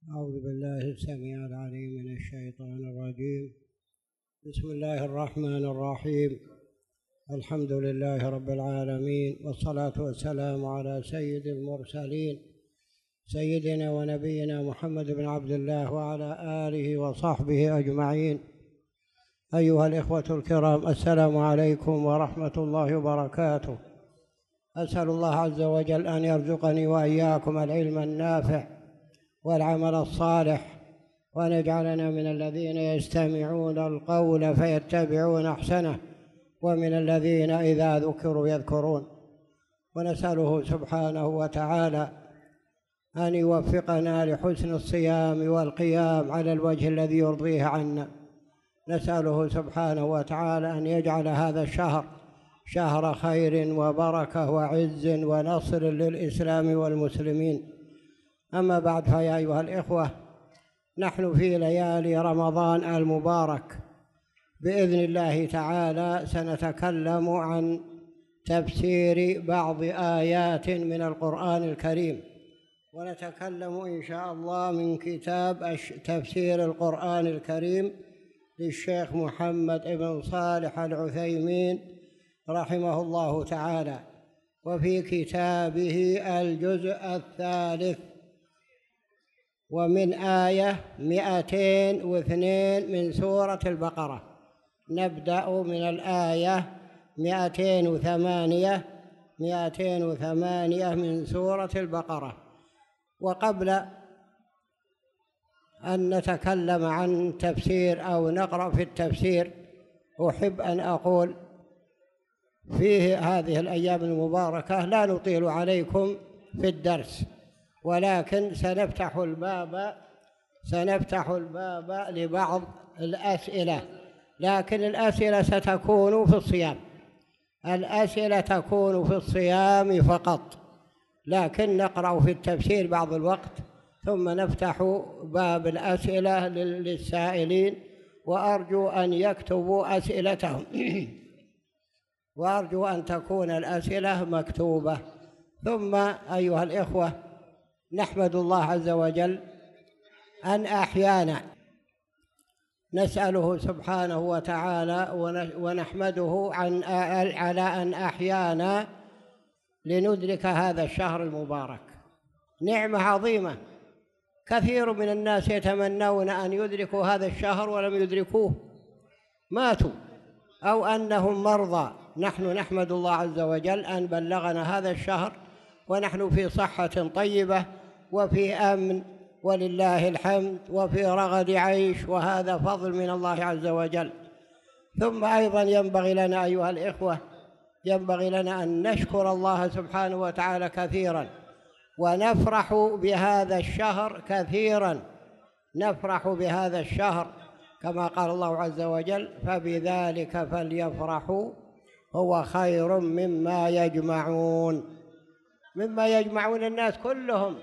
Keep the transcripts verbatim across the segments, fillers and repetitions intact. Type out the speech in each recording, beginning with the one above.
أعوذ بالله السميع العليم من الشيطان الرجيم. بسم الله الرحمن الرحيم. الحمد لله رب العالمين، والصلاة والسلام على سيد المرسلين سيدنا ونبينا محمد بن عبد الله وعلى آله وصحبه أجمعين. أيها الإخوة الكرام، السلام عليكم ورحمة الله وبركاته. أسأل الله عز وجل أن يرزقني وإياكم العلم النافع والعمل الصالح، وأن يجعلنا من الذين يستمعون القول فيتبعون أحسنه، ومن الذين إذا ذكروا يذكرون. ونسأله سبحانه وتعالى أن يوفقنا لحسن الصيام والقيام على الوجه الذي يرضيه عنا. نسأله سبحانه وتعالى أن يجعل هذا الشهر شهر خير وبركة وعز ونصر للإسلام والمسلمين. أما بعد، فيا أيها الإخوة، نحن في ليالي رمضان المبارك. بإذن الله تعالى سنتكلم عن تفسير بعض آيات من القرآن الكريم، ونتكلم إن شاء الله من كتاب تفسير القرآن الكريم للشيخ محمد بن صالح العثيمين رحمه الله تعالى، وفي كتابه الجزء الثالث، ومن آية مئتين واثنين من سورة البقرة. نبدأ من الآية مئتين وثمانية مئتين وثمانية من سورة البقرة. وقبل أن نتكلم عن تفسير أو نقرأ في التفسير، أحب أن أقول فيه هذه الأيام المباركة لا نطيل عليكم في الدرس، ولكن سنفتح الباب سنفتح الباب لبعض الأسئلة، لكن الأسئلة ستكون في الصيام الأسئلة تكون في الصيام فقط، لكن نقرأ في التفسير بعض الوقت، ثم نفتح باب الأسئلة للسائلين، وأرجو أن يكتبوا أسئلتهم وأرجو أن تكون الأسئلة مكتوبة. ثم أيها الإخوة، نحمد الله عز وجل أن أحيانا، نسأله سبحانه وتعالى ونحمده عن على أن أحيانا لندرك هذا الشهر المبارك. نعمة عظيمة. كثير من الناس يتمنون أن يدركوا هذا الشهر ولم يدركوه، ماتوا أو أنهم مرضى. نحن نحمد الله عز وجل أن بلغنا هذا الشهر ونحن في صحة طيبة وفي أمن ولله الحمد وفي رغد عيش، وهذا فضل من الله عز وجل. ثم أيضا ينبغي لنا أيها الإخوة ينبغي لنا أن نشكر الله سبحانه وتعالى كثيرا، ونفرح بهذا الشهر كثيرا نفرح بهذا الشهر كما قال الله عز وجل: فبذلك فليفرحوا هو خير مما يجمعون مما يجمعون الناس كلهم.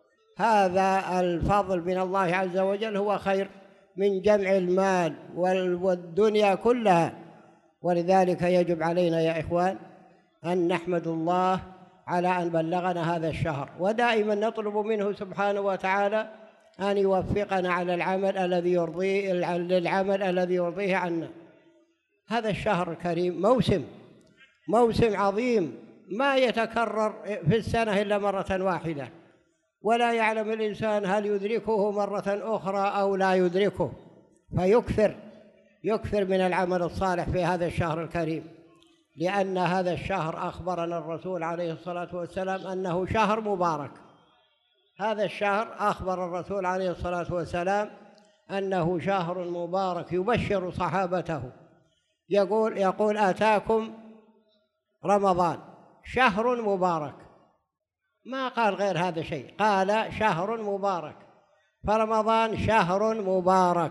هذا الفضل من الله عز وجل هو خير من جمع المال والدنيا كلها. ولذلك يجب علينا يا إخوان أن نحمد الله على أن بلغنا هذا الشهر، ودائما نطلب منه سبحانه وتعالى أن يوفقنا على العمل الذي يرضيه للعمل الذي يرضيه عنا. هذا الشهر الكريم موسم موسم عظيم ما يتكرر في السنة إلا مرة واحدة، ولا يعلم الإنسان هل يدركه مرة أخرى أو لا يدركه، فيكثر يكثر من العمل الصالح في هذا الشهر الكريم، لأن هذا الشهر أخبرنا الرسول عليه الصلاة والسلام أنه شهر مبارك. هذا الشهر أخبر الرسول عليه الصلاة والسلام أنه شهر مبارك، يبشر صحابته يقول يقول آتاكم رمضان شهر مبارك، ما قال غير هذا شيء، قال شهر مبارك. فرمضان شهر مبارك،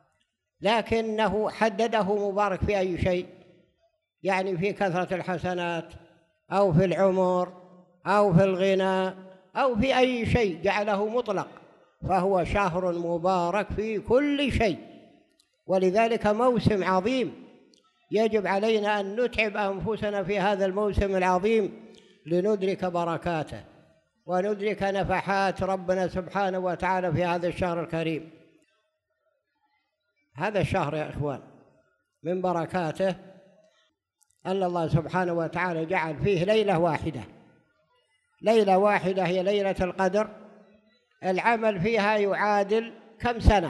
لكنه حدده مبارك في أي شيء؟ يعني في كثرة الحسنات أو في العمر أو في الغنى أو في أي شيء، جعله مطلق، فهو شهر مبارك في كل شيء. ولذلك موسم عظيم، يجب علينا أن نتعب أنفسنا في هذا الموسم العظيم لندرك بركاته. وندرك نفحات ربنا سبحانه وتعالى في هذا الشهر الكريم. هذا الشهر يا إخوان من بركاته أن الله سبحانه وتعالى جعل فيه ليلة واحدة، ليلة واحدة هي ليلة القدر، العمل فيها يعادل كم سنة؟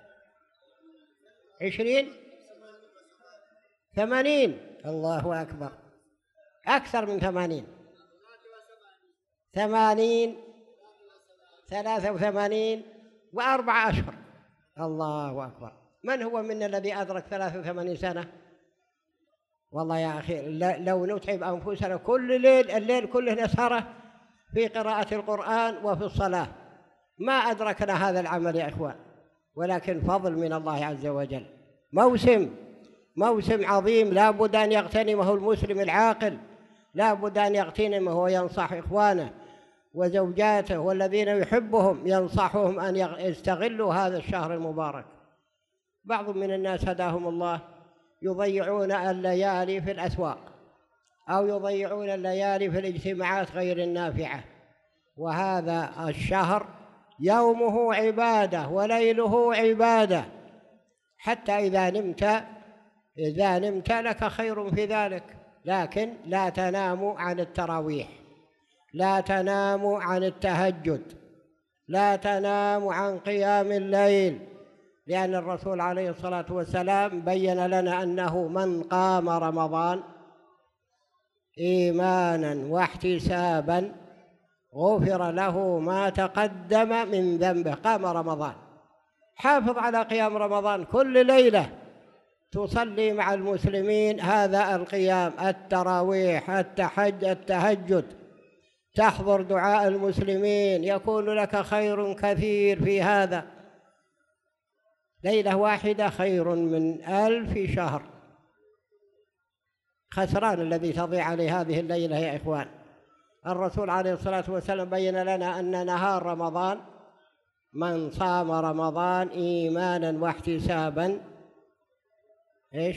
عشرين ثمانين، الله أكبر، أكثر من ثمانين، ثمانين ثلاثة وثمانين وأربع أشهر، الله أكبر. من هو منا الذي أدرك ثلاثة وثمانين سنة؟ والله يا أخي لو نتعب أنفسنا كل ليل، الليل كله نسهره في قراءة القرآن وفي الصلاة ما أدركنا هذا العمل يا إخوان، ولكن فضل من الله عز وجل. موسم موسم عظيم لا بد أن يغتنمه المسلم العاقل، لا بد أن يغتنمه وينصح إخوانه وزوجاته والذين يحبهم، ينصحهم أن يستغلوا هذا الشهر المبارك. بعض من الناس هداهم الله يضيعون الليالي في الأسواق أو يضيعون الليالي في الاجتماعات غير النافعة، وهذا الشهر يومه عبادة وليله عبادة، حتى إذا نمت إذا نمت لك خير في ذلك، لكن لا تناموا عن التراويح، لا تناموا عن التهجد، لا تناموا عن قيام الليل، لأن الرسول عليه الصلاة والسلام بين لنا أنه من قام رمضان إيمانا واحتسابا غفر له ما تقدم من ذنبه. قام رمضان، حافظ على قيام رمضان، كل ليلة تصلي مع المسلمين هذا القيام، التراويح، التحج التهجد، تحضر دعاء المسلمين، يكون لك خير كثير في هذا. ليلة واحدة خير من ألف شهر. خسران الذي تضيع عليه هذه الليلة يا إخوان. الرسول عليه الصلاة والسلام بين لنا أن نهار رمضان من صام رمضان إيمانا واحتسابا إيش؟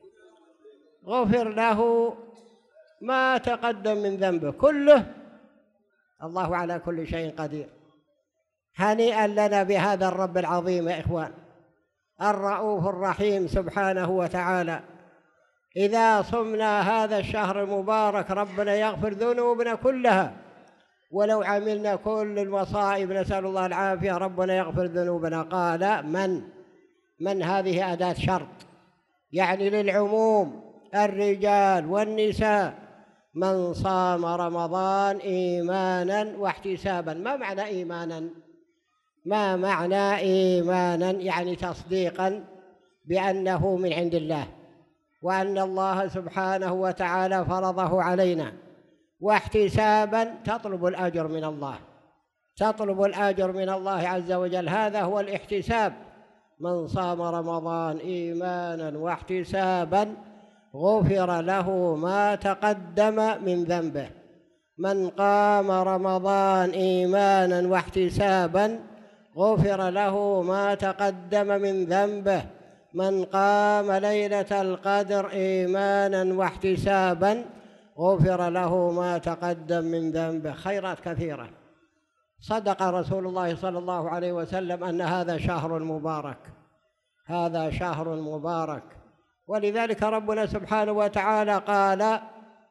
غفر له ما تقدم من ذنبه كله، الله على كل شيء قدير. هنيئا لنا بهذا الرب العظيم يا إخوان، الرؤوف الرحيم سبحانه وتعالى. إذا صمنا هذا الشهر المبارك ربنا يغفر ذنوبنا كلها، ولو عملنا كل المصائب نسأل الله العافية ربنا يغفر ذنوبنا. قال من من هذه أداة شرط، يعني للعموم، الرجال والنساء. من صام رمضان إيمانا واحتسابا. ما معنى إيمانا؟ ما معنى إيمانا؟ يعني تصديقا بأنه من عند الله، وأن الله سبحانه وتعالى فرضه علينا، واحتسابا تطلب الأجر من الله، تطلب الأجر من الله عز وجل، هذا هو الاحتساب. من صام رمضان إيمانا واحتسابا غفر له ما تقدم من ذنبه. من قام رمضان إيمانا واحتسابا غفر له ما تقدم من ذنبه. من قام ليلة القدر إيمانا واحتسابا غفر له ما تقدم من ذنبه. خيرات كثيرة. صدق رسول الله صلى الله عليه وسلم أن هذا شهر مبارك، هذا شهر مبارك. ولذلك ربنا سبحانه وتعالى قال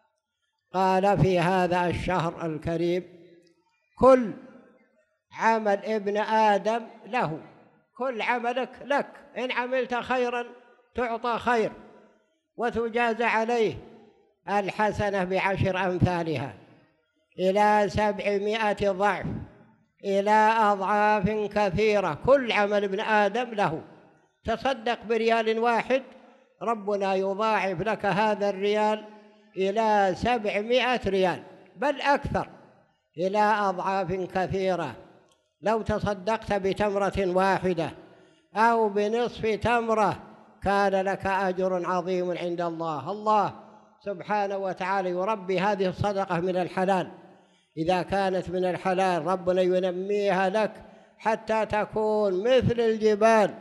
قال في هذا الشهر الكريم: كل عمل ابن آدم له، كل عملك لك، إن عملت خيرا تعطى خير وتجازى عليه، الحسنة بعشر أمثالها إلى سبعمائة ضعف، إلى أضعاف كثيرة. كل عمل ابن آدم له. تصدق بريال واحد ربنا يضاعف لك هذا الريال إلى سبعمائة ريال بل أكثر، إلى أضعاف كثيرة. لو تصدقت بتمرة واحدة أو بنصف تمرة كان لك أجر عظيم عند الله. الله سبحانه وتعالى يربي هذه الصدقة من الحلال، إذا كانت من الحلال ربنا ينميها لك حتى تكون مثل الجبال.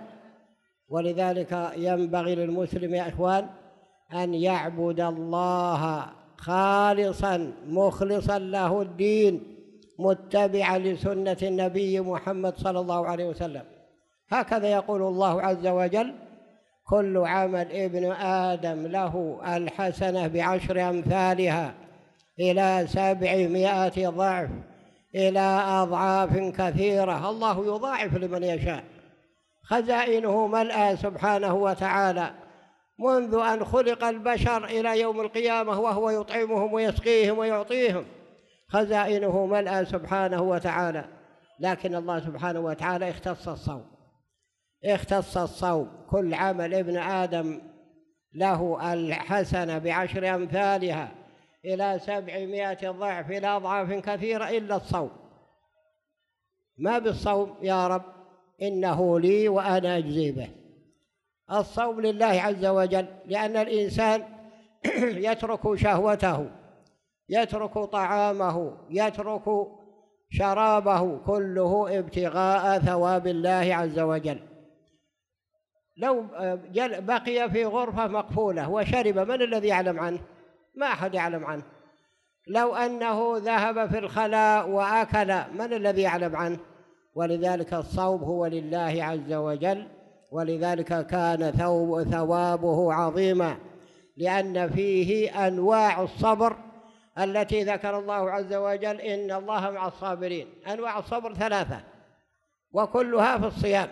ولذلك ينبغي للمسلم يا إخوان أن يعبد الله خالصا مخلصا له الدين، متبعة لسنة النبي محمد صلى الله عليه وسلم. هكذا يقول الله عز وجل: كل عمل ابن آدم له الحسنة بعشر أمثالها إلى سبعمائة ضعف إلى أضعاف كثيرة. الله يضاعف لمن يشاء، خزائنه ملأى سبحانه وتعالى منذ أن خلق البشر إلى يوم القيامة، وهو يطعمهم ويسقيهم ويعطيهم، خزائنه ملأى سبحانه وتعالى. لكن الله سبحانه وتعالى اختص الصوم، اختص الصوم. كل عمل ابن آدم له الحسنة بعشر أمثالها إلى سبعمائة ضعف إلى أضعاف كثيرة إلا الصوم. ما بالصوم يا رب؟ إنه لي وأنا أجزي به. الصوم لله عز وجل، لأن الإنسان يترك شهوته، يترك طعامه، يترك شرابه، كله ابتغاء ثواب الله عز وجل. لو بقي في غرفة مقفولة وشرب، من الذي يعلم عنه؟ ما أحد يعلم عنه. لو أنه ذهب في الخلاء وأكل، من الذي يعلم عنه؟ ولذلك الصوم هو لله عز وجل، ولذلك كان ثوابه عظيما، لأن فيه أنواع الصبر التي ذكر الله عز وجل: إن الله مع الصابرين. أنواع الصبر ثلاثة وكلها في الصيام: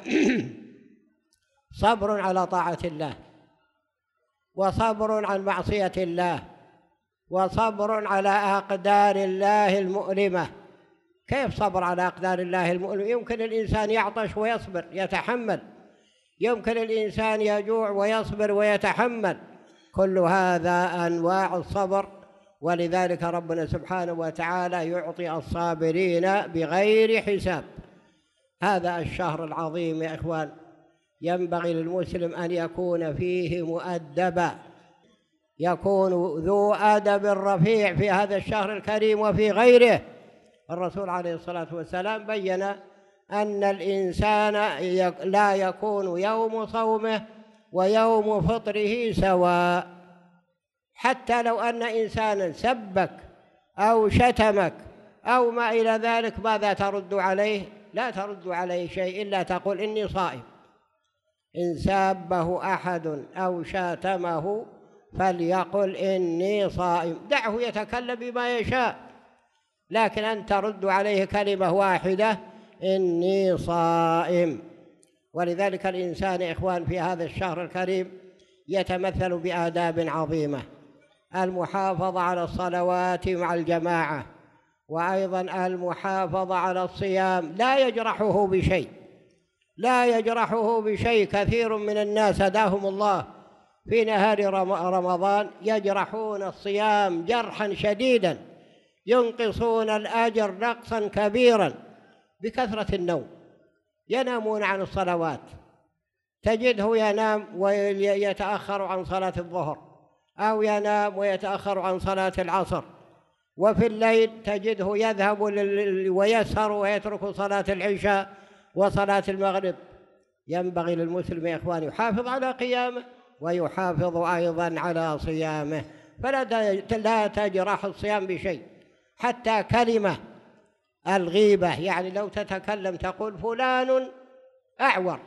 صبر على طاعة الله، وصبر عن معصية الله، وصبر على أقدار الله المؤلمة. كيف صبر على أقدار الله المؤلمة؟ يمكن الإنسان يعطش ويصبر يتحمل، يمكن الإنسان يجوع ويصبر ويتحمل، كل هذا أنواع الصبر. ولذلك ربنا سبحانه وتعالى يعطي الصابرين بغير حساب. هذا الشهر العظيم يا إخوان ينبغي للمسلم أن يكون فيه مؤدبا، يكون ذو أدب رفيع في هذا الشهر الكريم وفي غيره. الرسول عليه الصلاة والسلام بيّن أن الإنسان لا يكون يوم صومه ويوم فطره سواء. حتى لو أن إنسانا سبك أو شتمك أو ما إلى ذلك، ماذا ترد عليه؟ لا ترد عليه شيء إلا تقول: إني صائم. إن سابه أحد أو شاتمه فليقل: إني صائم. دعه يتكلم بما يشاء، لكن أن ترد عليه كلمة واحدة: إني صائم. ولذلك الإنسان إخوان في هذا الشهر الكريم يتمثل بآداب عظيمة: المحافظة على الصلوات مع الجماعة، وأيضا المحافظة على الصيام، لا يجرحه بشيء، لا يجرحه بشيء. كثير من الناس هداهم الله في نهار رمضان يجرحون الصيام جرحا شديدا، ينقصون الأجر نقصا كبيرا بكثرة النوم، ينامون عن الصلوات، تجده ينام ويتأخر عن صلاة الظهر، أو ينام ويتأخر عن صلاة العصر، وفي الليل تجده يذهب ويسهر ويترك صلاة العشاء وصلاة المغرب. ينبغي للمسلم يا إخوان يحافظ على قيامه ويحافظ أيضا على صيامه، فلا تجرح الصيام بشيء. حتى كلمة الغيبة، يعني لو تتكلم تقول: فلان أعور،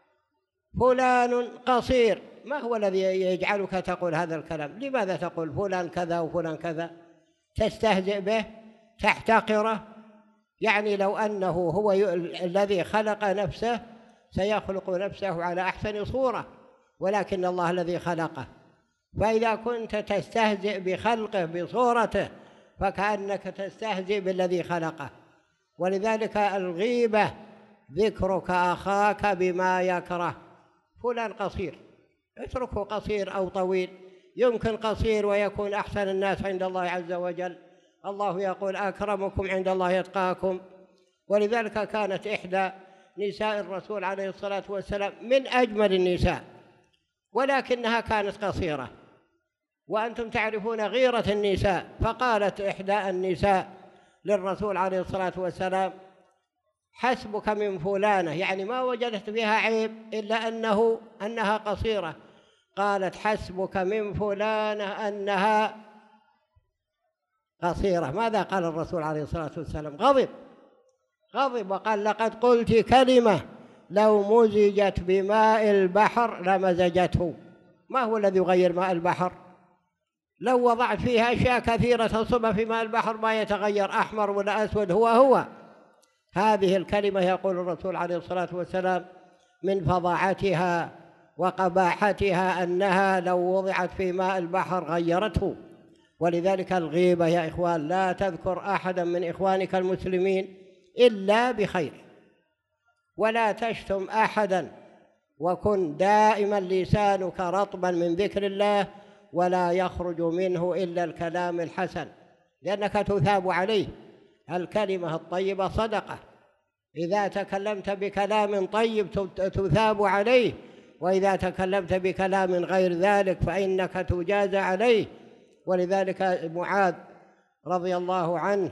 فلان قصير، ما هو الذي يجعلك تقول هذا الكلام؟ لماذا تقول فلان كذا وفلان كذا؟ تستهزئ به، تحتقره. يعني لو أنه هو الذي خلق نفسه سيخلق نفسه على أحسن صورة، ولكن الله الذي خلقه. فإذا كنت تستهزئ بخلقه بصورته فكأنك تستهزئ بالذي خلقه. ولذلك الغيبة ذكرك أخاك بما يكره. فلان قصير، اتركه قصير أو طويل، يمكن قصير ويكون أحسن الناس عند الله عز وجل. الله يقول: أكرمكم عند الله يتقاكم. ولذلك كانت إحدى نساء الرسول عليه الصلاة والسلام من أجمل النساء، ولكنها كانت قصيرة، وأنتم تعرفون غيرة النساء. فقالت إحدى النساء للرسول عليه الصلاة والسلام: حسبك من فلانة، يعني ما وجدت بها عيب إلا أنه أنها قصيرة. قالت: حسبك من فلانة أنها قصيرة. ماذا قال الرسول عليه الصلاة والسلام؟ غضب غضب وقال: لقد قلت كلمة لو مزجت بماء البحر لمزجته. ما هو الذي يغير ماء البحر؟ لو وضعت فيها أشياء كثيرة تصب في ماء البحر ما يتغير، أحمر ولا أسود هو هو. هذه الكلمة يقول الرسول عليه الصلاة والسلام من فظاعتها وقباحتها أنها لو وضعت في ماء البحر غيرته. ولذلك الغيبة يا إخوان لا تذكر أحدا من إخوانك المسلمين إلا بخير، ولا تشتم أحدا، وكن دائما لسانك رطبا من ذكر الله ولا يخرج منه إلا الكلام الحسن، لأنك تثاب عليه. الكلمة الطيبة صدقة، إذا تكلمت بكلام طيب تثاب عليه، وإذا تكلمت بكلام غير ذلك فإنك تجازى عليه. ولذلك معاذ رضي الله عنه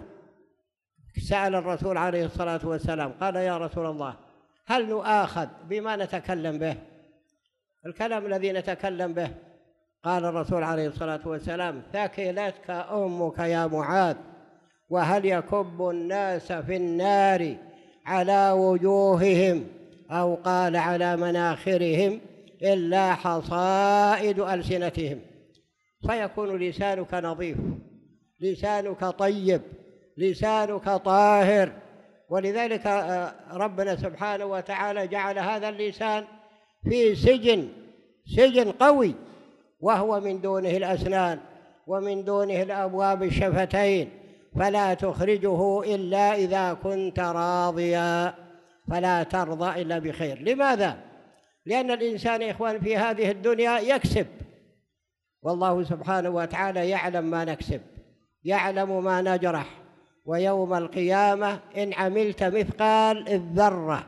سأل الرسول عليه الصلاة والسلام قال: يا رسول الله، هل نؤاخذ بما نتكلم به، الكلام الذي نتكلم به؟ قال الرسول عليه الصلاة والسلام: ثكلتك أمك يا معاذ، وهل يكب الناس في النار على وجوههم أو قال على مناخرهم إلا حصائد ألسنتهم. فيكون لسانك نظيف، لسانك طيب، لسانك طاهر. ولذلك ربنا سبحانه وتعالى جعل هذا اللسان في سجن سجن قوي، وهو من دونه الأسنان ومن دونه الأبواب الشفتين، فلا تخرجه إلا إذا كنت راضيا، فلا ترضى إلا بخير. لماذا؟ لأن الإنسان يا إخوان في هذه الدنيا يكسب، والله سبحانه وتعالى يعلم ما نكسب، يعلم ما نجرح، ويوم القيامة إن عملت مثقال الذرة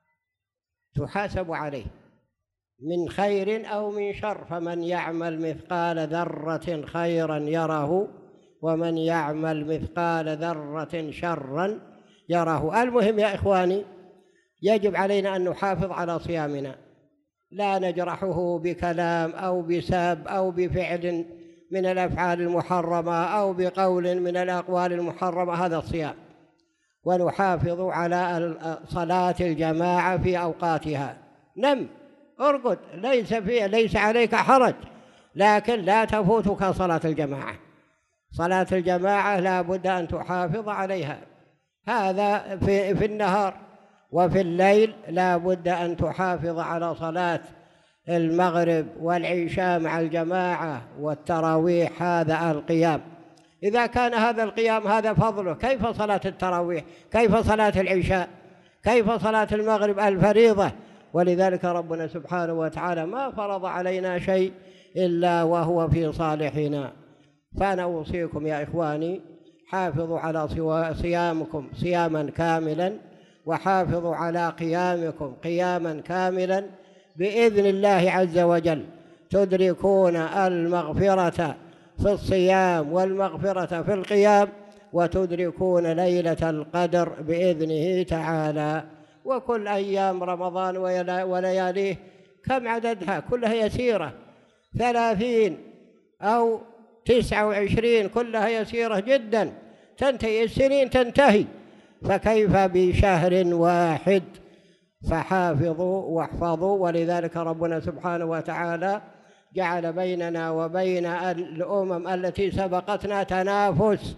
تحاسب عليه من خير أو من شر، فمن يعمل مثقال ذرة خيرا يره ومن يعمل مثقال ذرة شرا يره. المهم يا إخواني، يجب علينا أن نحافظ على صيامنا، لا نجرحه بكلام أو بساب أو بفعل من الأفعال المحرمة أو بقول من الأقوال المحرمة، هذا الصيام. ونحافظ على صلاة الجماعة في أوقاتها. نم، ارقد، ليس فيه ليس عليك حرج، لكن لا تفوتك صلاة الجماعة. صلاة الجماعة لا بد أن تحافظ عليها، هذا في, في النهار. وفي الليل لا بد أن تحافظ على صلاة المغرب والعشاء مع الجماعة والتراويح، هذا القيام. إذا كان هذا القيام هذا فضله، كيف صلاة التراويح؟ كيف صلاة العشاء؟ كيف صلاة المغرب الفريضة؟ ولذلك ربنا سبحانه وتعالى ما فرض علينا شيء إلا وهو في صالحنا. فأنا أوصيكم يا إخواني، حافظوا على صيامكم صياما كاملا، وحافظوا على قيامكم قياما كاملا، بإذن الله عز وجل تدركون المغفرة في الصيام والمغفرة في القيام، وتدركون ليلة القدر بإذنه تعالى. وكل أيام رمضان ولياليه كم عددها؟ كلها يسيرة، ثلاثين أو تسعة وعشرين، كلها يسيرة جدا، تنتهي السنين تنتهي، فكيف بشهر واحد؟ فحافظوا واحفظوا. ولذلك ربنا سبحانه وتعالى جعل بيننا وبين الأمم التي سبقتنا تنافس،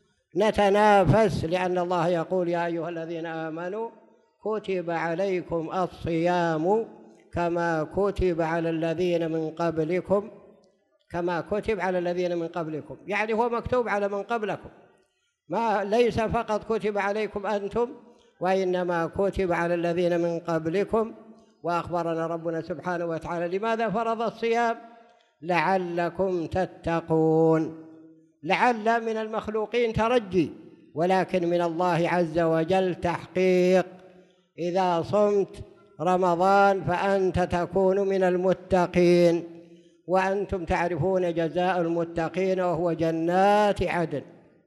نتنافس، لأن الله يقول: يا أيها الذين آمنوا كتب عليكم الصيام كما كتب على الذين من قبلكم كما كتب على الذين من قبلكم. يعني هو مكتوب على من قبلكم، ما ليس فقط كتب عليكم أنتم، وإنما كتب على الذين من قبلكم. وأخبرنا ربنا سبحانه وتعالى لماذا فرض الصيام؟ لعلكم تتقون. لعل من المخلوقين ترجي، ولكن من الله عز وجل تحقيق. إذا صمت رمضان فأنت تكون من المتقين، وأنتم تعرفون جزاء المتقين وهو جنات عدن.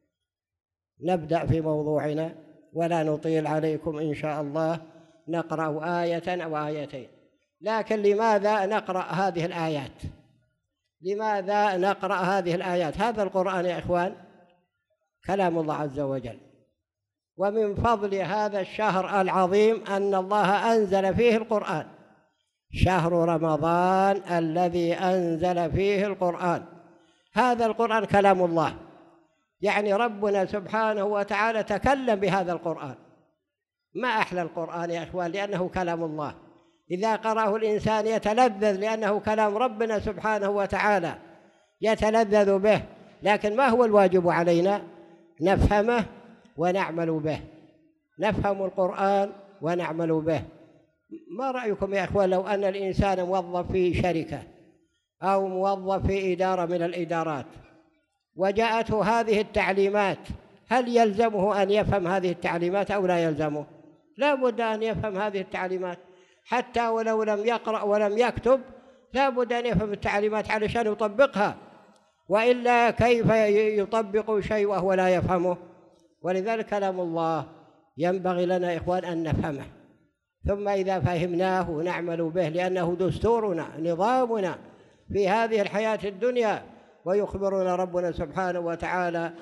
نبدأ في موضوعنا ولا نطيل عليكم إن شاء الله، نقرأ آية أو آيتين. لكن لماذا نقرأ هذه الآيات؟ لماذا نقرأ هذه الآيات؟ هذا القرآن يا إخوان كلام الله عز وجل. ومن فضل هذا الشهر العظيم أن الله أنزل فيه القرآن، شهر رمضان الذي أنزل فيه القرآن. هذا القرآن كلام الله، يعني ربنا سبحانه وتعالى تكلم بهذا القرآن. ما أحلى القرآن يا أخوان، لأنه كلام الله، إذا قرأه الإنسان يتلذذ لأنه كلام ربنا سبحانه وتعالى يتلذذ به. لكن ما هو الواجب علينا؟ نفهمه ونعمل به، نفهم القرآن ونعمل به. ما رأيكم يا أخوان لو أن الإنسان موظف في شركة أو موظف في إدارة من الإدارات وجاءته هذه التعليمات، هل يلزمه أن يفهم هذه التعليمات أو لا يلزمه؟ لا بد أن يفهم هذه التعليمات، حتى ولو لم يقرأ ولم يكتب لا بد أن يفهم التعليمات علشان يطبقها، وإلا كيف يطبق شيء وهو لا يفهمه؟ ولذلك كلام الله ينبغي لنا إخوان أن نفهمه، ثم إذا فهمناه نعمل به، لأنه دستورنا نظامنا في هذه الحياة الدنيا. ويخبرنا ربنا سبحانه وتعالى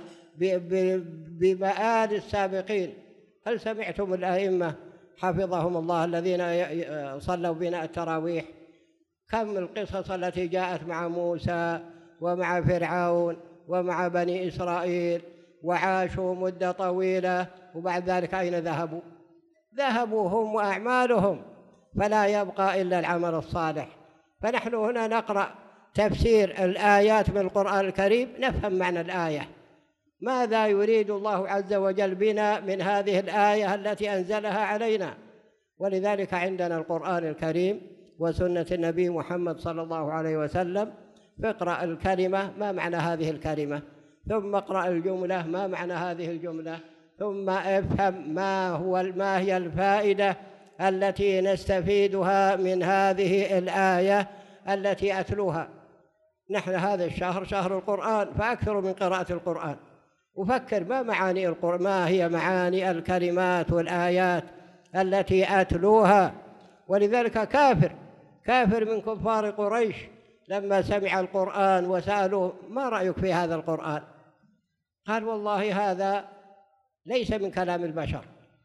بمآل السابقين. هل سمعتم الأئمة حفظهم الله الذين صلوا بنا التراويح كم القصص التي جاءت مع موسى ومع فرعون ومع بني إسرائيل، وعاشوا مدة طويلة، وبعد ذلك أين ذهبوا؟ ذهبوا هم وأعمالهم، فلا يبقى إلا العمل الصالح. فنحن هنا نقرأ تفسير الآيات من القرآن الكريم نفهم معنى الآية، ماذا يريد الله عز وجل بنا من هذه الآية التي أنزلها علينا. ولذلك عندنا القرآن الكريم وسنة النبي محمد صلى الله عليه وسلم. فاقرأ الكلمة ما معنى هذه الكلمة، ثم اقرأ الجملة ما معنى هذه الجملة، ثم افهم ما هو ما هي الفائدة التي نستفيدها من هذه الآية التي أتلوها. نحن هذا الشهر شهر القرآن، فأكثر من قراءة القرآن، وفكر ما معاني القرآن، ما هي معاني الكلمات والآيات التي أتلوها. ولذلك كافر كافر من كفار قريش لما سمع القرآن وسألوه ما رأيك في هذا القرآن؟ قال والله هذا ليس من كلام البشر،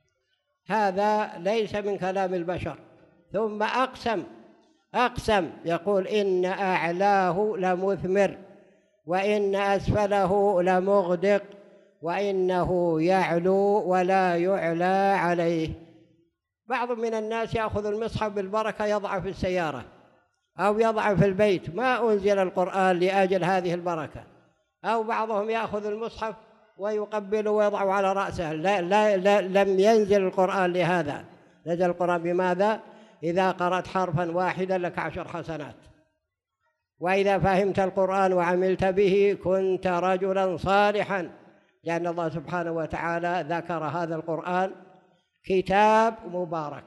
هذا ليس من كلام البشر. ثم أقسم أقسم يقول إن أعلاه لمثمر وإن أسفله لمغدق وإنه يعلو ولا يعلى عليه. بعض من الناس يأخذ المصحف بالبركة يضع في السيارة أو يضع في البيت، ما أنزل القرآن لأجل هذه البركة. أو بعضهم يأخذ المصحف ويقبله ويضعه على رأسه، لا لا لا لم ينزل القرآن لهذا. نزل القرآن بماذا؟ إذا قرأت حرفا واحدا لك عشر حسنات، وإذا فهمت القرآن وعملت به كنت رجلا صالحا، لأن الله سبحانه وتعالى ذكر هذا القرآن كتاب مبارك،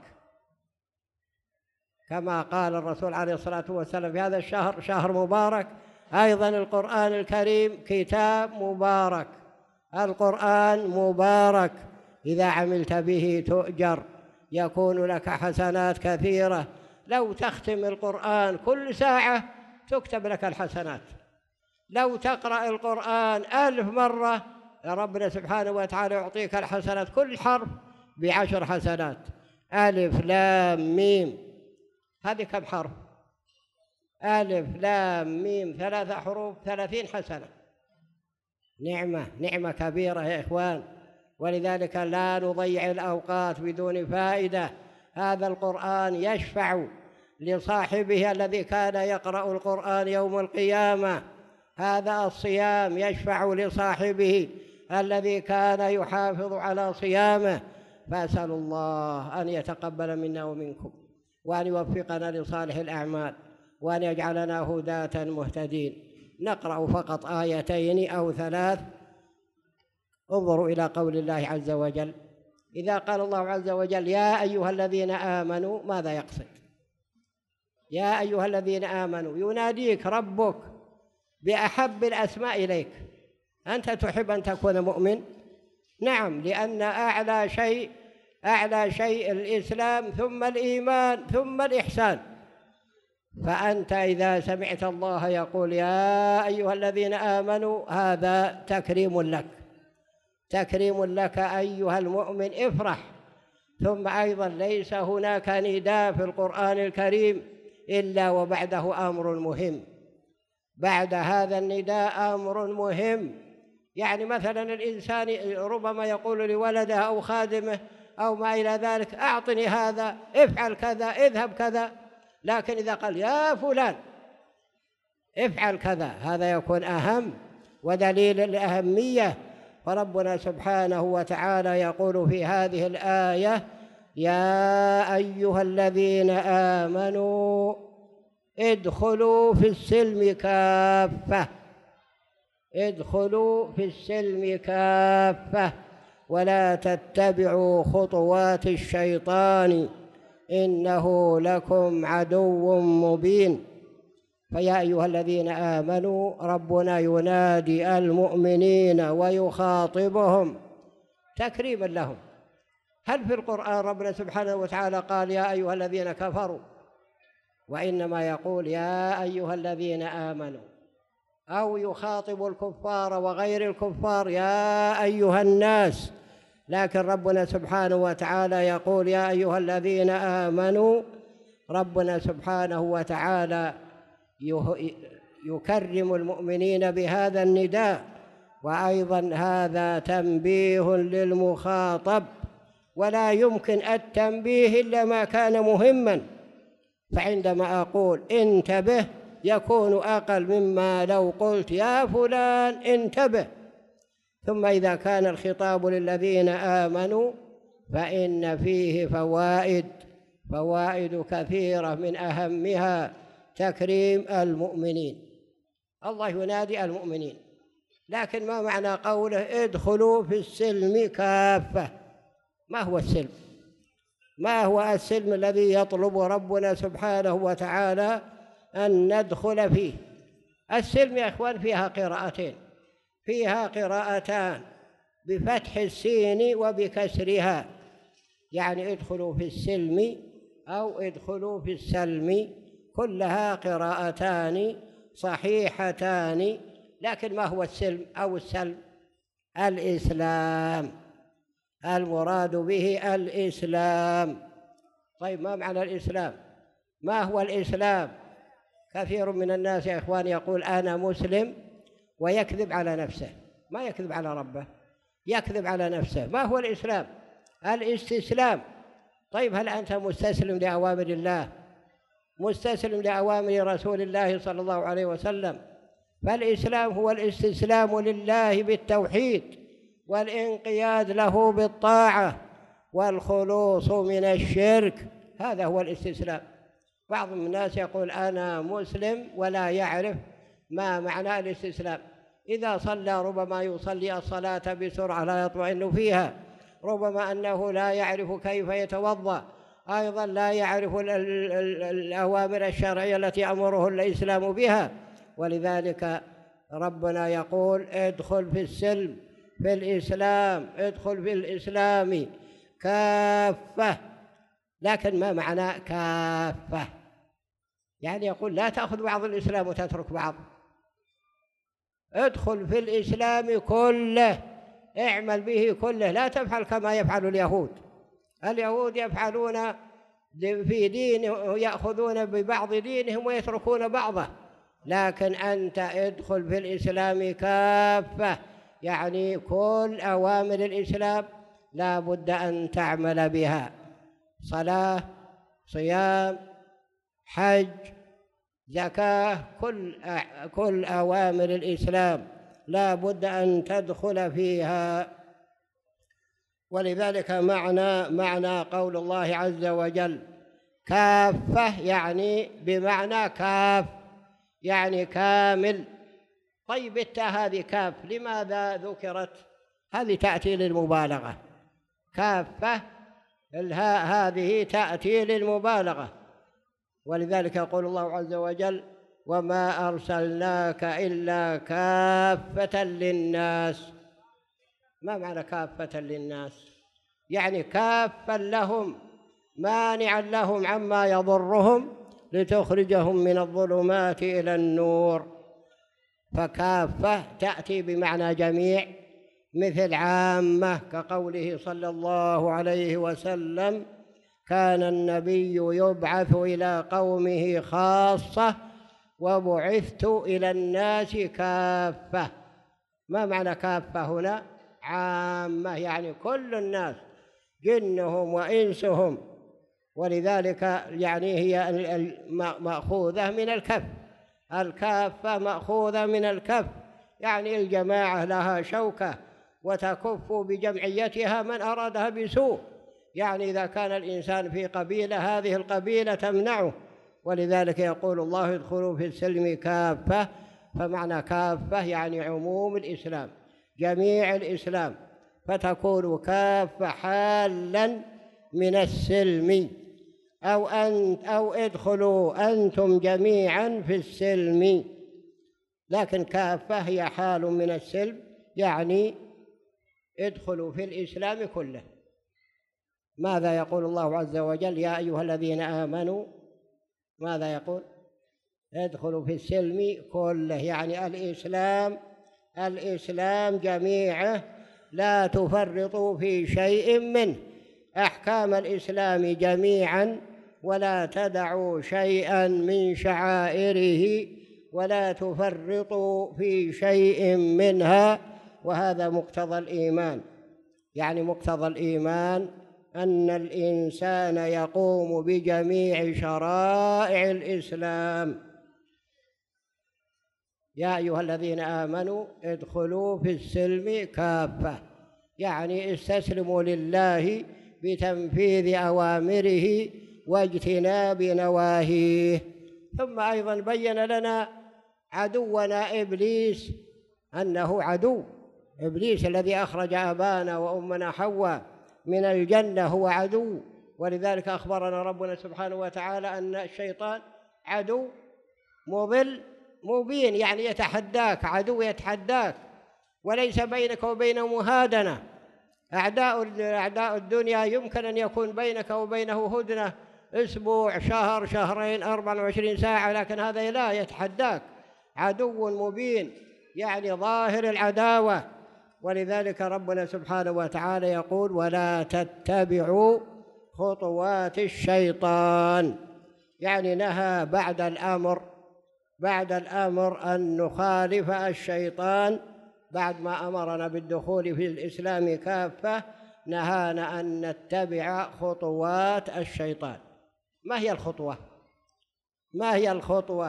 كما قال الرسول عليه الصلاة والسلام في هذا الشهر شهر مبارك. أيضا القرآن الكريم كتاب مبارك، القرآن مبارك، إذا عملت به تؤجر، يكون لك حسنات كثيرة. لو تختم القرآن كل ساعة تكتب لك الحسنات، لو تقرأ القرآن ألف مرة ربنا سبحانه وتعالى يعطيك الحسنات، كل حرف بعشر حسنات. ألف لام ميم، هذه كم حرف؟ ألف لام ميم ثلاثة حروف، ثلاثين حسنة. نعمة نعمة كبيرة يا إخوان. ولذلك لا نضيع الأوقات بدون فائدة. هذا القرآن يشفع لصاحبه الذي كان يقرأ القرآن يوم القيامة، هذا الصيام يشفع لصاحبه الذي كان يحافظ على صيامه. فأسأل الله أن يتقبل منا ومنكم، وأن يوفقنا لصالح الأعمال، وأن يجعلنا هداة مهتدين. نقرأ فقط آيتين أو ثلاث. انظروا إلى قول الله عز وجل. إذا قال الله عز وجل يا أيها الذين آمنوا، ماذا يقصد؟ يا أيها الذين آمنوا، يناديك ربك بأحب الأسماء إليك. أنت تحب أن تكون مؤمن؟ نعم، لأن أعلى شيء أعلى شيء الإسلام، ثم الإيمان، ثم الإحسان. فأنت إذا سمعت الله يقول يا أيها الذين آمنوا، هذا تكريم لك، تكريم لك أيها المؤمن افرح. ثم أيضا ليس هناك نداء في القرآن الكريم إلا وبعده أمر مهم. بعد هذا النداء أمر مهم، يعني مثلا الإنسان ربما يقول لولده أو خادمه أو ما إلى ذلك أعطني هذا، افعل كذا، اذهب كذا، لكن إذا قال يا فلان افعل كذا هذا يكون أهم ودليل الأهمية. فربنا سبحانه وتعالى يقول في هذه الآية: يا أيها الذين آمنوا ادخلوا في السلم كافة، ادخلوا في السلم كافة ولا تتبعوا خطوات الشيطان إنه لكم عدو مبين. فيا أيها الذين آمنوا ربنا ينادي المؤمنين ويخاطبهم تكريما لهم. هل في القرآن ربنا سبحانه وتعالى قال يا أيها الذين كفروا؟ وإنما يقول يا أيها الذين آمنوا، أو يخاطب الكفار وغير الكفار يا أيها الناس. لكن ربنا سبحانه وتعالى يقول يا أيها الذين آمنوا. ربنا سبحانه وتعالى يكرم المؤمنين بهذا النداء، وأيضا هذا تنبيه للمخاطب، ولا يمكن التنبيه إلا ما كان مهما. فعندما أقول انتبه يكون أقل مما لو قلت يا فلان انتبه. ثم إذا كان الخطاب للذين آمنوا فإن فيه فوائد فوائد كثيرة، من أهمها تكريم المؤمنين. الله ينادي المؤمنين، لكن ما معنى قوله ادخلوا في السلم كافة؟ ما هو السلم؟ ما هو السلم الذي يطلب ربنا سبحانه وتعالى أن ندخل فيه؟ السلم يا إخوان فيها قراءتين، فيها قراءتان بفتح السين وبكسرها، يعني ادخلوا في السلم أو ادخلوا في السلم، كلها قراءتان صحيحتان. لكن ما هو السلم أو السلم؟ الإسلام، المراد به الإسلام. طيب ما معنى الإسلام؟ ما هو الإسلام؟ كثير من الناس يا إخوان يقول أنا مسلم ويكذب على نفسه، ما يكذب على ربه، يكذب على نفسه. ما هو الإسلام؟ الاستسلام. طيب هل أنت مستسلم لأوامر الله، مستسلم لأوامر رسول الله صلى الله عليه وسلم؟ فالإسلام هو الاستسلام لله بالتوحيد والانقياد له بالطاعة والخلوص من الشرك، هذا هو الاستسلام. بعض الناس يقول أنا مسلم ولا يعرف ما معنى الاستسلام. إذا صلى ربما يصلي الصلاة بسرعة لا يطمئن فيها، ربما أنه لا يعرف كيف يتوضأ، أيضا لا يعرف الأوامر الشرعية التي أمره الإسلام بها. ولذلك ربنا يقول ادخل في السلم، في الإسلام، ادخل في الإسلام كافة. لكن ما معنى كافة؟ يعني يقول لا تأخذ بعض الإسلام وتترك بعض، ادخل في الإسلام كله، اعمل به كله، لا تفعل كما يفعل اليهود. اليهود يفعلون في دينهم، يأخذون ببعض دينهم ويتركون بعضه، لكن أنت ادخل في الإسلام كافة، يعني كل أوامر الإسلام لا بد أن تعمل بها، صلاة، صيام، حج، زكاة، كل كل أوامر الإسلام لا بد أن تدخل فيها. ولذلك معنى معنى قول الله عز وجل كافة، يعني بمعنى كاف، يعني كامل. طيب التاء هذه كاف لماذا ذكرت؟ هذه تأتي للمبالغة، كافة الهاء هذه تأتي للمبالغة. ولذلك يقول الله عز وجل وما أرسلناك إلا كافة للناس. ما معنى كافة للناس؟ يعني كافا لهم، مانعا لهم عما يضرهم لتخرجهم من الظلمات إلى النور. فكافة تأتي بمعنى جميع، مثل عامة كقوله صلى الله عليه وسلم: كان النبي يبعث إلى قومه خاصة وبعثت إلى الناس كافة. ما معنى كافة هنا؟ عامة، يعني كل الناس جنهم وإنسهم، ولذلك يعني هي مأخوذة من الكف، الكافة مأخوذة من الكف، يعني الجماعة لها شوكة وتكف بجمعيتها من أرادها بسوء، يعني إذا كان الإنسان في قبيلة هذه القبيلة تمنعه، ولذلك يقول الله: ادخلوا في السلم كافة. فمعنى كافة يعني عموم الإسلام، جميع الإسلام، فتكون كافة حالا من السلم، أو أن أو ادخلوا أنتم جميعا في السلم، لكن كافة هي حال من السلم، يعني ادخلوا في الإسلام كله. ماذا يقول الله عز وجل؟ يا أيها الذين آمنوا، ماذا يقول؟ ادخلوا في السلم كله، يعني الإسلام الإسلام جميعه، لا تفرطوا في شيء منه، أحكام الإسلام جميعا، ولا تدعوا شيئا من شعائره، ولا تفرطوا في شيء منها. وهذا مقتضى الإيمان، يعني مقتضى الإيمان أن الإنسان يقوم بجميع شرائع الإسلام. يا أيها الذين آمنوا ادخلوا في السلم كافة، يعني استسلموا لله بتنفيذ أوامره واجتناب نواهيه. ثم أيضا بين لنا عدونا إبليس أنه عدو، إبليس الذي أخرج أبانا وأمنا حواء من الجنة هو عدو، ولذلك أخبرنا ربنا سبحانه وتعالى أن الشيطان عدو مضل مبين، يعني يتحداك، عدو يتحداك، وليس بينك وبينه مهادنة. أعداء أعداء الدنيا يمكن أن يكون بينك وبينه هدنة أسبوع، شهر، شهرين، أربعة وعشرين ساعة، لكن هذا لا، يتحداك، عدو مبين، يعني ظاهر العداوة. ولذلك ربنا سبحانه وتعالى يقول: ولا تتبعوا خطوات الشيطان، يعني نهى بعد الأمر بعد الأمر أن نخالف الشيطان، بعد ما أمرنا بالدخول في الإسلام كافة نهانا أن نتبع خطوات الشيطان. ما هي الخطوة؟ ما هي الخطوة؟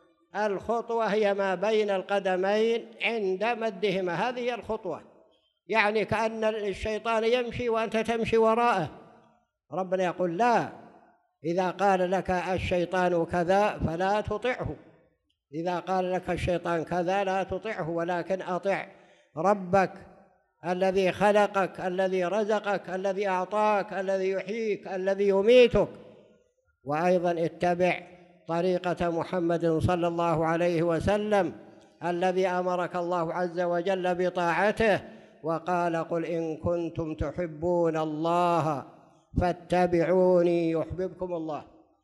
الخطوة هي ما بين القدمين عند مدهما، هذه هي الخطوة، يعني كأن الشيطان يمشي وأنت تمشي وراءه. ربنا يقول: لا، إذا قال لك الشيطان كذا فلا تطعه، إذا قال لك الشيطان كذا لا تطعه، ولكن أطع ربك الذي خلقك، الذي رزقك، الذي أعطاك، الذي يحييك، الذي يميتك. وأيضا اتبع طريقة محمد صلى الله عليه وسلم الذي أمرك الله عز وجل بطاعته، وقال: قل إن كنتم تحبون الله فاتبعوني يحببكم الله.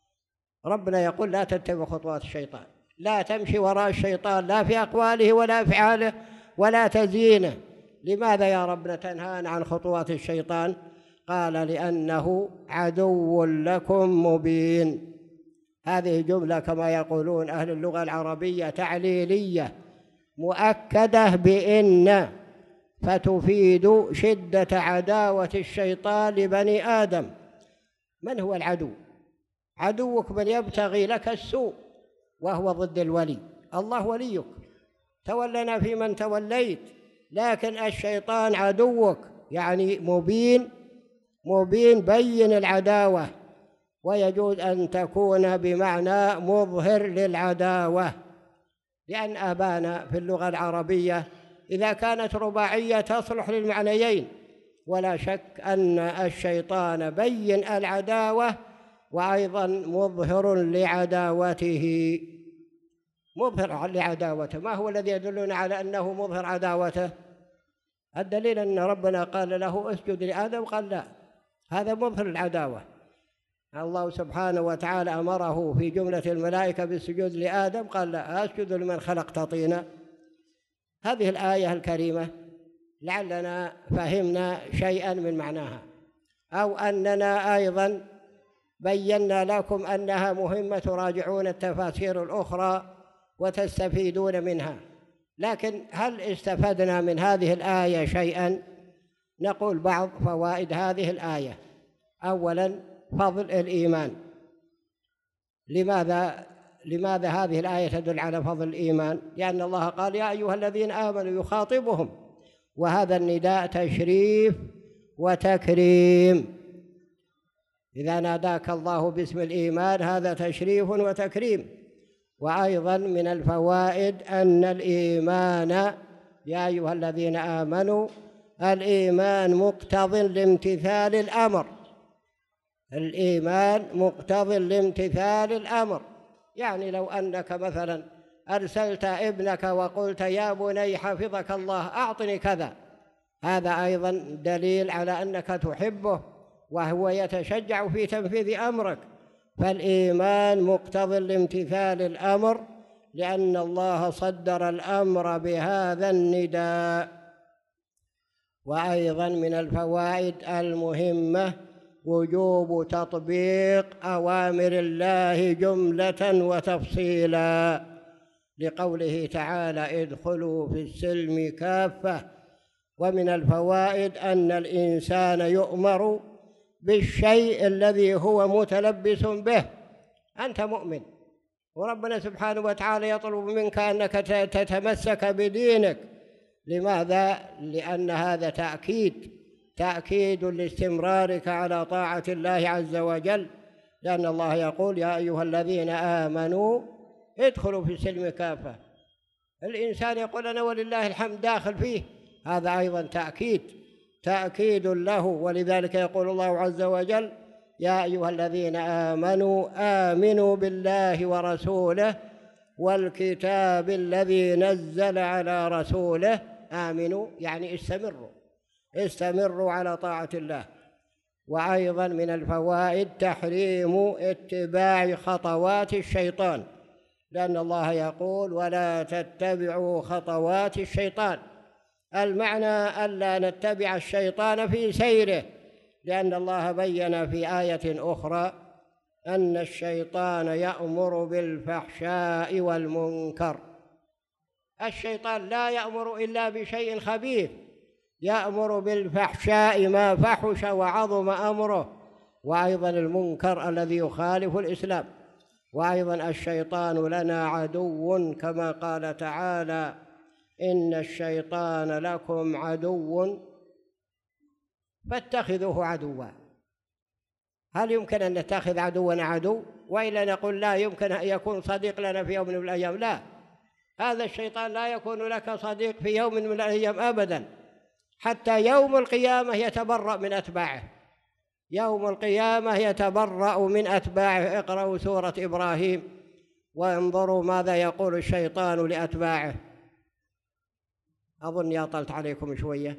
ربنا يقول: لا تتبع خطوات الشيطان، لا تمشي وراء الشيطان، لا في أقواله ولا أفعاله ولا تزيينه. لماذا يا ربنا تنهانا عن خطوات الشيطان؟ قال: لأنه عدو لكم مبين. هذه جملة كما يقولون أهل اللغة العربية تعليلية مؤكدة بإن، فتفيد شدة عداوة الشيطان لبني آدم. من هو العدو؟ عدوك من يبتغي لك السوء وهو ضد الولي. الله وليك، تولنا في من توليت، لكن الشيطان عدوك، يعني مبين مبين بين العداوة، ويجوز أن تكون بمعنى مظهر للعداوة، لأن آبانا في اللغة العربية إذا كانت رباعية تصلح للمعنيين، ولا شك أن الشيطان بين العداوة وأيضا مظهر لعداوته. مظهر لعداوته، ما هو الذي يدلنا على أنه مظهر عداوته؟ الدليل أن ربنا قال له: اسجد لآدم، قال لا، هذا مظهر العداوة. الله سبحانه وتعالى أمره في جملة الملائكة بالسجود لآدم، قال لا، أسجد لمن خلقت طينا. هذه الآية الكريمة لعلنا فهمنا شيئا من معناها، أو أننا أيضا بينا لكم أنها مهمة تراجعون التفاسير الأخرى وتستفيدون منها. لكن هل استفدنا من هذه الآية شيئا؟ نقول بعض فوائد هذه الآية. أولا، فضل الإيمان. لماذا لماذا هذه الآية تدل على فضل الإيمان؟ لأن الله قال يا أيها الذين آمنوا يخاطبهم، وهذا النداء تشريف وتكريم. إذا ناداك الله باسم الإيمان هذا تشريف وتكريم. وأيضا من الفوائد أن الإيمان يا أيها الذين آمنوا، الإيمان مقتض لامتثال الأمر. الإيمان مقتض لامتثال الأمر، يعني لو أنك مثلا أرسلت ابنك وقلت يا بني حفظك الله أعطني كذا، هذا أيضا دليل على أنك تحبه وهو يتشجع في تنفيذ أمرك. فالإيمان مقتض لامتثال الأمر، لأن الله صدر الأمر بهذا النداء. وأيضا من الفوائد المهمة وجوب تطبيق أوامر الله جملة وتفصيلا، لقوله تعالى ادخلوا في السلم كافة. ومن الفوائد أن الإنسان يؤمر بالشيء الذي هو متلبس به. أنت مؤمن وربنا سبحانه وتعالى يطلب منك أنك تتمسك بدينك. لماذا؟ لأن هذا تأكيد تأكيد لاستمرارك على طاعة الله عز وجل، لأن الله يقول يا أيها الذين آمنوا ادخلوا في السلم كافة. الإنسان يقول أنا ولله الحمد داخل فيه، هذا أيضا تأكيد تأكيد له. ولذلك يقول الله عز وجل يا أيها الذين آمنوا آمنوا بالله ورسوله والكتاب الذي نزل على رسوله. آمنوا يعني استمروا استمروا على طاعة الله. وأيضا من الفوائد تحريم اتباع خطوات الشيطان، لأن الله يقول ولا تتبعوا خطوات الشيطان. المعنى ألا نتبع الشيطان في سيره، لأن الله بين في آية أخرى أن الشيطان يأمر بالفحشاء والمنكر. الشيطان لا يأمر إلا بشيء خبيث، يأمر بالفحشاء ما فحش وعظم أمره، وأيضا المنكر الذي يخالف الإسلام. وأيضا الشيطان لنا عدو، كما قال تعالى إن الشيطان لكم عدو فاتخذوه عدوا. هل يمكن أن نتخذ عدونا عدو؟ وإلا نقول لا يمكن أن يكون صديق لنا في يوم من الأيام؟ لا، هذا الشيطان لا يكون لك صديق في يوم من الأيام أبدا، حتى يوم القيامة يتبرأ من أتباعه. يوم القيامة يتبرأ من أتباعه. اقرأوا سورة إبراهيم وانظروا ماذا يقول الشيطان لأتباعه. أظن يا طلت عليكم شوية،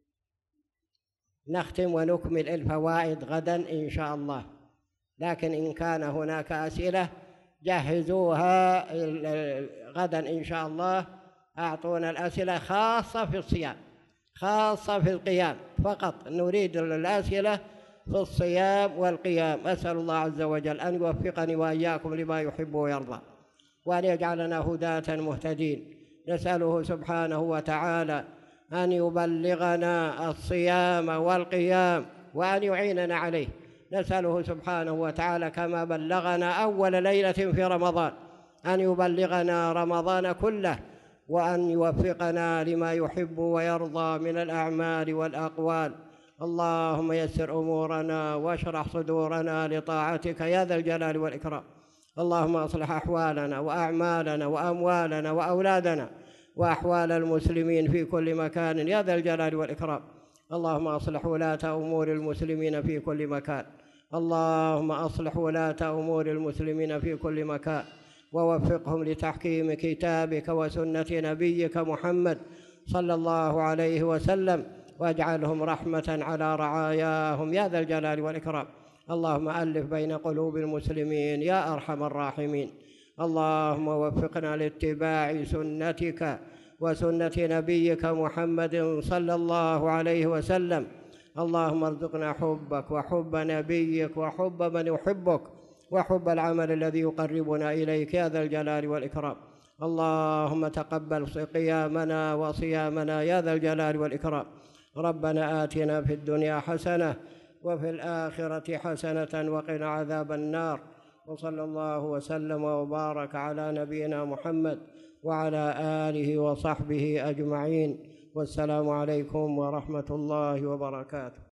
نختم ونكمل الفوائد غدا إن شاء الله. لكن إن كان هناك أسئلة جهزوها غدا إن شاء الله. أعطونا الأسئلة خاصة في الصيام، خاصة في القيام فقط، نريد الأسئلة في الصيام والقيام. أسأل الله عز وجل أن يوفقني وإياكم لما يحب ويرضى، وأن يجعلنا هداة مهتدين. نسأله سبحانه وتعالى أن يبلغنا الصيام والقيام وأن يعيننا عليه. نسأله سبحانه وتعالى كما بلغنا أول ليلة في رمضان أن يبلغنا رمضان كله، وأن يوفقنا لما يحب ويرضى من الأعمال والأقوال. اللهم يسر أمورنا واشرح صدورنا لطاعتك يا ذا الجلال والإكرام. اللهم أصلح أحوالنا وأعمالنا وأموالنا وأولادنا وأحوال المسلمين في كل مكان يا ذا الجلال والإكرام. اللهم أصلح ولاة أمور المسلمين في كل مكان. اللهم أصلح ولاة أمور المسلمين في كل مكان، ووفقهم لتحكيم كتابك وسنة نبيك محمد صلى الله عليه وسلم، واجعلهم رحمة على رعاياهم يا ذا الجلال والإكرام. اللهم ألف بين قلوب المسلمين يا أرحم الراحمين. اللهم وفقنا لاتباع سنتك وسنة نبيك محمد صلى الله عليه وسلم. اللهم ارزقنا حبك وحب نبيك وحب من يحبك وحب العمل الذي يقربنا إليك يا ذا الجلال والإكرام. اللهم تقبل قيامنا وصيامنا يا ذا الجلال والإكرام. ربنا آتنا في الدنيا حسنة وفي الآخرة حسنة وقنا عذاب النار. وصلى الله وسلم وبارك على نبينا محمد وعلى آله وصحبه أجمعين. والسلام عليكم ورحمة الله وبركاته.